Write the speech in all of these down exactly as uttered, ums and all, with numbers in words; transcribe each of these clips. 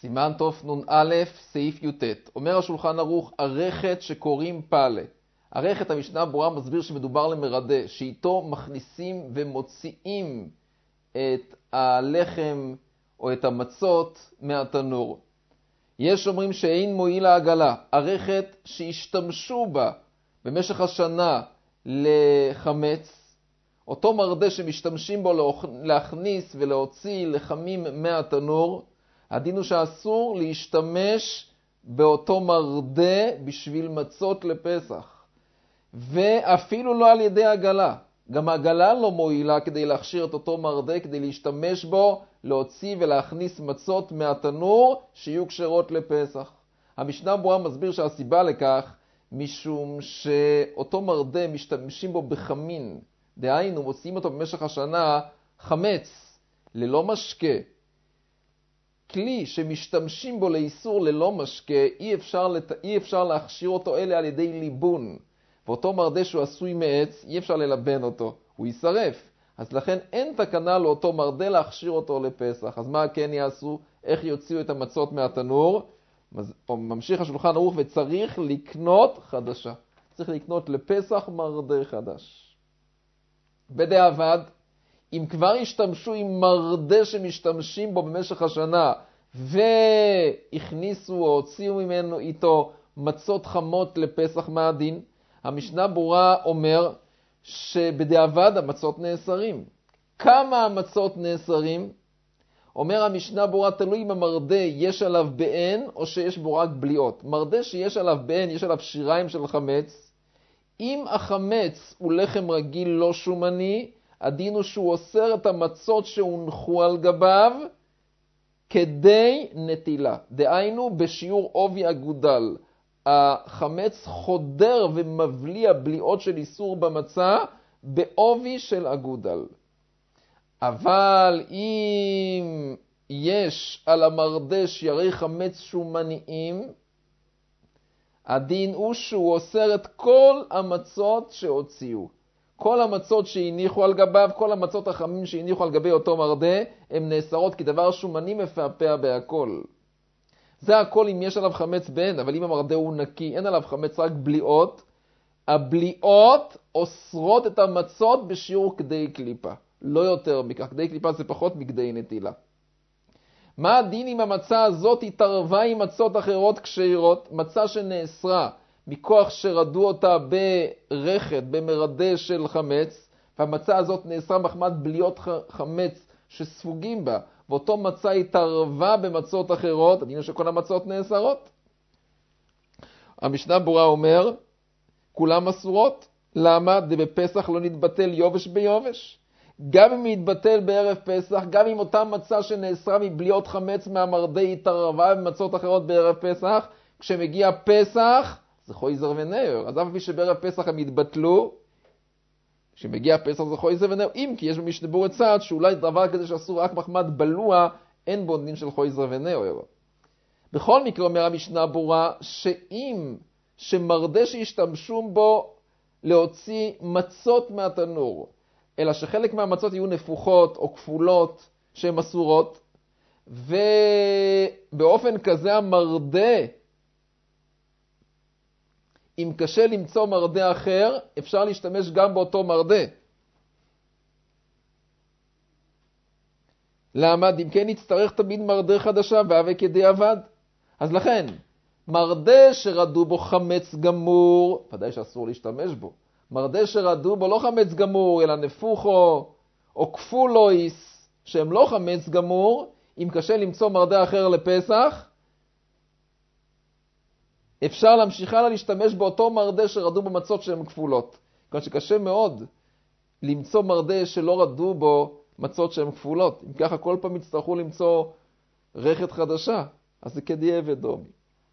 סימן תוף נון א', סעיף י"ט. אומר השולחן ערוך, הרכת שקוראים פאלה. הרכת, המשנה ברורה מסביר שמדובר למרדה, שאיתו מכניסים ומוציאים את הלחם או את המצות מהתנור. יש אומרים שאין מועיל העגלה, הרכת שהשתמשו בה במשך השנה לחמץ, אותו מרדה שמשתמשים בו להכניס ולהוציא לחמים מהתנור, הדין הוא שאסור להשתמש באותו מרדה בשביל מצות לפסח. ואפילו לא על ידי עגלה. גם העגלה לא מועילה כדי להכשיר את אותו מרדה, כדי להשתמש בו, להוציא ולהכניס מצות מהתנור שיהיו כשרות לפסח. המשנה ברורה מסביר שהסיבה לכך, משום שאותו מרדה משתמשים בו בחמין. דהיינו, מוציאים אותו במשך השנה חמץ, ללא משקה. כלי שמשתמשים בו לאיסור ללא משקה, אי אפשר, לת... אי אפשר להכשיר אותו אלה על ידי ליבון. ואותו מרדה שהוא עשוי מעץ, אי אפשר ללבן אותו, הוא יישרף. אז לכן אין תקנה לאותו מרדה להכשיר אותו לפסח. אז מה כן יעשו? איך יוציאו את המצות מהתנור? ממשיך השולחן ערוך, וצריך לקנות חדשה. צריך לקנות לפסח מרדה חדש. בדיעבד, אם כבר השתמשו עם מרדה שמשתמשים בו במשך השנה, והכניסו או הוציאו ממנו איתו מצות חמות לפסח מהדין, המשנה ברורה אומר שבדיעבד המצות נאסרים. כמה המצות נאסרים? אומר המשנה ברורה, תלוי אם המרדה יש עליו בעין או שיש בו רק בליעות. מרדה שיש עליו בעין, יש עליו שיריים של חמץ. אם החמץ הוא לחם רגיל לא שומני, הדין הוא שהוא אוסר את המצות שהונחו על גביו כדי נטילה. דהיינו בשיעור עובי אגודל. החמץ חודר ומבליע בליעות של איסור במצה בעובי של אגודל. אבל אם יש על המרדה שירי חמץ שומניים, הדין הוא שהוא אוסר את כל המצות שהוציאו. כל המצות שהניחו על גביו, כל המצות החמים שהניחו על גבי אותו מרדה, הן נאסרות כי דבר שומני מפעפע בהכל. זה הכל אם יש עליו חמץ בעין, אבל אם המרדה הוא נקי, אין עליו חמץ רק בליעות, הבליעות אוסרות את המצות בשיעור כדי קליפה. לא יותר מכך, כדי קליפה זה פחות מכדי נטילה. מה הדין אם המצה הזאת התערבה עם מצות אחרות כשרות? מצה שנאסרה מכוח שרדו אותה ברכת, במרדה של חמץ, והמצה הזאת נאסרה מחמת בליות חמץ שספוגים בה, ואותו מצה התערבה במצות אחרות, הדין שכל המצות נאסרות. המשנה ברורה אומר, כולם אסורות. למה? בפסח לא נתבטל יובש ביובש. גם אם יתבטל בערב פסח, גם אם אותה מצה שנאסרה מבליות חמץ מהמרדה התערבה במצות אחרות בערב פסח, כשמגיע פסח, זה חויזר ונר. אז אף פי שבערב פסח הם יתבטלו, כשמגיע פסח זה חויזר ונר. אם כי יש במשנה ברורה צד שאולי דבר כזה שאסור רק מחמת בלוע, אין בו דין של חויזר ונר. בכל מקרה אומר המשנה ברורה, שאם שמרדה שהשתמשו בו להוציא מצות מהתנור, אלא שחלק מהמצות יהיו נפוחות או כפולות שהן אסורות, ובאופן כזה המרדה, אם קשה למצוא מרדה אחר, אפשר להשתמש גם באותו מרדה. למה? אם כן יצטרך תמיד מרדה חדשה והווה כדי עבד. אז לכן, מרדה שרדו בו חמץ גמור, ודאי שאסור להשתמש בו. מרדה שרדו בו לא חמץ גמור, אלא נפוחו או כפולויס, שהם לא חמץ גמור, אם קשה למצוא מרדה אחר לפסח, אפשר להמשיך הלאה להשתמש באותו מרדה שרדו במצות שהן כפולות. כלומר שקשה מאוד למצוא מרדה שלא רדו בו מצות שהן כפולות. אם ככה כל פעם יצטרכו למצוא רכת חדשה, אז זה כדיה ודומי.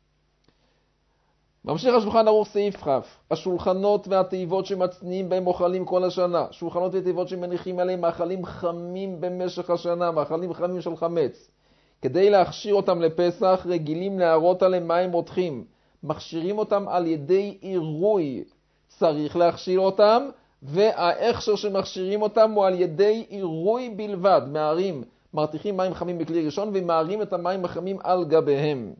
ממשיך השולחן ערוך סעיף כ'. השולחנות והתיבות שמצניעים בהם אוכלים כל השנה. שולחנות ותיבות שמניחים עליהם מאכלים חמים במשך השנה, מאכלים חמים של חמץ. כדי להכשיר אותם לפסח, רגילים להראות עליהם מים רותחים. מכשירים אותם על ידי עירוי. צריך להכשיר אותם, וההכשר שמכשירים אותם הוא על ידי עירוי בלבד. מערים מרתיחים מים חמים בכלי ראשון ומערים את המים החמים על גביהם.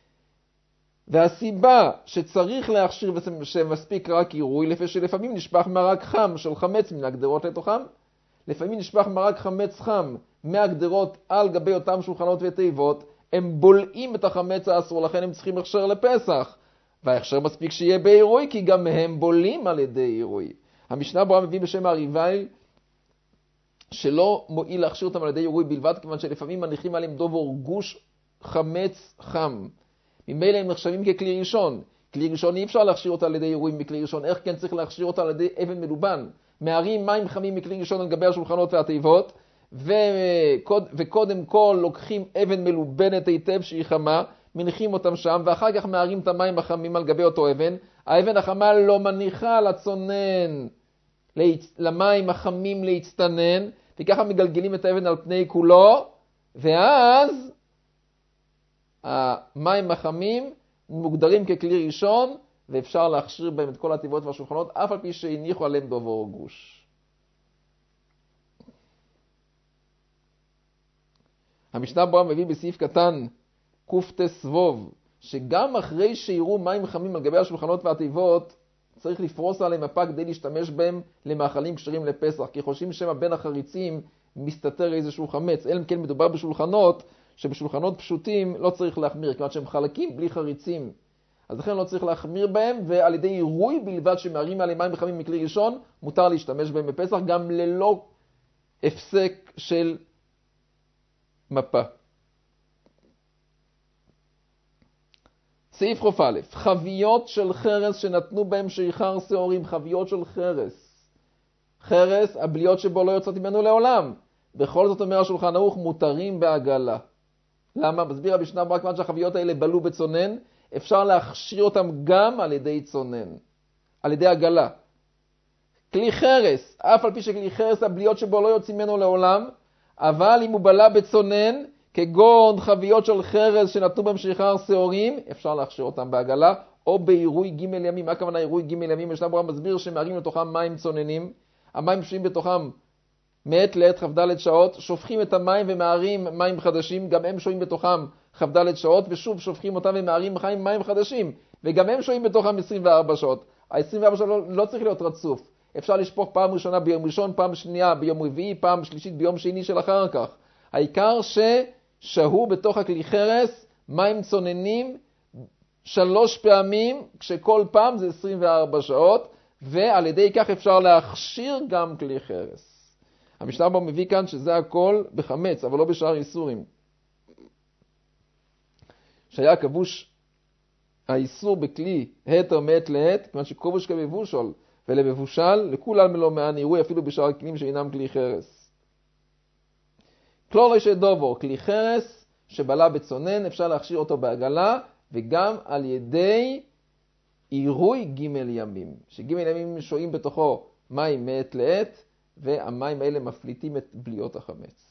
והסיבה שצריך להכשיר ושמספיק רק עירוי, לפי שלפעמים נשפך מרק חם של חמץ מן הגדרות לתוכם, לפעמים נשפך מרק חמץ חם מהגדרות על גבי אותם שולחנות ותיבות, הם בולעים את החמץ האסור, לכן הם צריכים הכשר לפסח. וההכשר מספיק שיהיה בעירוי, כי גם הם בולים על ידי עירוי. המשנה ברורה מביא בשם הריבאי, שלא מועיל להכשיר אותם על ידי עירוי בלבד, כיוון שלפעמים מניחים עליהם דובור גוש חמץ חם. ממילא הם נחשבים ככלי ראשון. כלי ראשון אי אפשר להכשיר אותה על ידי עירוי מכלי ראשון. איך כן צריך להכשיר אותה על ידי אבן מלובן? מערים מים חמים מכלי ראשון על גבי השולחנות והתיבות, וקוד, וקודם כל לוקחים אבן מלובנת היטב שהיא חמה, מניחים אותם שם, ואחר כך מערים את המים החמים על גבי אותו אבן. האבן החמה לא מניחה לצונן, למים החמים להצטנן, וככה מגלגלים את האבן על פני כולו, ואז המים החמים מוגדרים ככלי ראשון, ואפשר להכשיר בהם את כל התיבות והשולחנות, אף על פי שהניחו עליהם דובור גוש. המשנה ברורה מביא בסעיף קטן קט"ו, שגם אחרי שיראו מים חמים על גבי השולחנות והתיבות, צריך לפרוס עליהם מפה כדי להשתמש בהם למאכלים כשרים לפסח, כי חושבים שמה בין החריצים מסתתר איזשהו חמץ. אלא אם כן מדובר בשולחנות, שבשולחנות פשוטים לא צריך להחמיר, כיוון שהם חלקים בלי חריצים. אז לכן לא צריך להחמיר בהם, ועל ידי עירוי בלבד שמערים עליהם מים חמים מכלי ראשון, מותר להשתמש בהם בפסח, גם ללא הפסק של מפה. סעיף חוף א', חביות של חרס שנתנו בהם שיכר שעורים, חביות של חרס. חרס, הבליות שבו לא יוצאות ממנו לעולם. בכל זאת אומר השולחן ערוך, מותרים בעגלה. למה? מסביר המשנה ברורה, כיוון שהחביות האלה בלו בצונן, אפשר להכשיר אותם גם על ידי צונן, על ידי עגלה. כלי חרס, אף על פי שכלי חרס הבליות שבו לא יוצאים ממנו לעולם, אבל אם הוא בלה בצונן, כגון חביות של חרס שנתנו בהם שיכר שעורים, אפשר להכשיר אותם בעגלה, או בעירוי ג' ימים. מה הכוונה עירוי ג' ימים? המשנה ברורה מסביר שמערים לתוכם מים צוננים, המים שוהים בתוכם מעת לעת כ"ד שעות, שופכים את המים ומערים מים חדשים, גם הם שוהים בתוכם כ"ד שעות, ושוב שופכים אותם ומערים מים חדשים, וגם הם שוהים בתוכם עשרים וארבע שעות. ה-עשרים וארבע שעות לא, לא צריך להיות רצוף. אפשר לשפוך פעם ראשונה ביום ראשון, פעם שנייה ביום רביעי, פעם שלישית ביום שני של אחר כך. העיקר ששהו בתוך הכלי חרס מים צוננים שלוש פעמים, כשכל פעם זה עשרים וארבע שעות, ועל ידי כך אפשר להכשיר גם כלי חרס. המשנה ברורה מביא כאן שזה הכל בחמץ, אבל לא בשאר איסורים. שהיה כבוש האיסור בכלי התר מעת לעת, כיוון שכבוש כמבושל ולמבושל, לכול מלא מען עירוי, אפילו בשאר כלים שאינם כלי חרס. כלור יש דובור, כלי חרס שבלה בצונן, אפשר להכשיר אותו בעגלה, וגם על ידי עירוי ג' ימים, שג' ימים שוהים בתוכו מים מעת לעת, והמים האלה מפליטים את בליות החמץ.